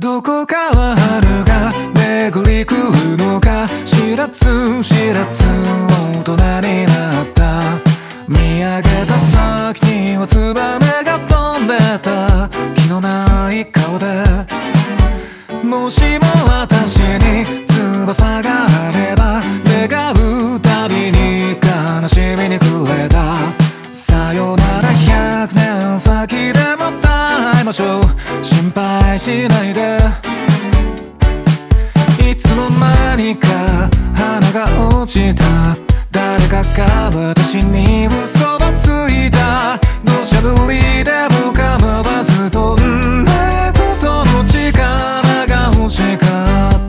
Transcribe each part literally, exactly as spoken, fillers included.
どこかは春が巡り来るのか、知らず知らず大人になった。見上げた先にはツバメが飛んでた。気のない顔で、もしも私に翼があれば、願うたびに悲しみに暮れた。さよならひゃくねん先でまた会いましょう。心配しないで。いつの間にか花が落ちた。誰かが私に嘘をついた。土砂降りでも構わず飛んでく、その力が欲しかった。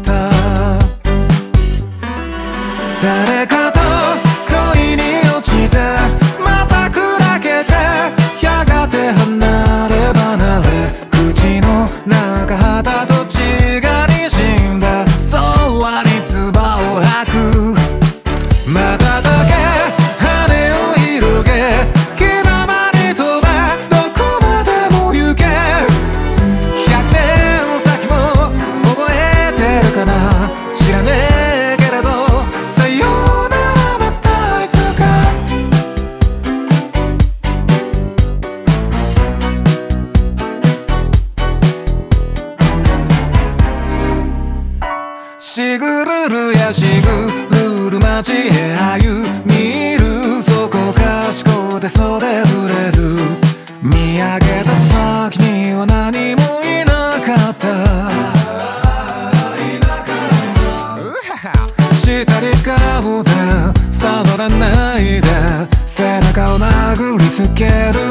誰かと恋に落ちて、また砕けて、やがて離れ離れ、口の中肌と血が滲んだ。空に唾を吐く。まただけ羽を広げ、気ままに飛べ、どこまでも行け。ひゃくねん先も覚えてるかな、知らねえけれど、さようならまたいつか。しぐるるやしぐるる街へ歩みる。そこかしこで袖触れる。見上げた先には何もいなかった。下に顔で触らないで、背中を殴りつける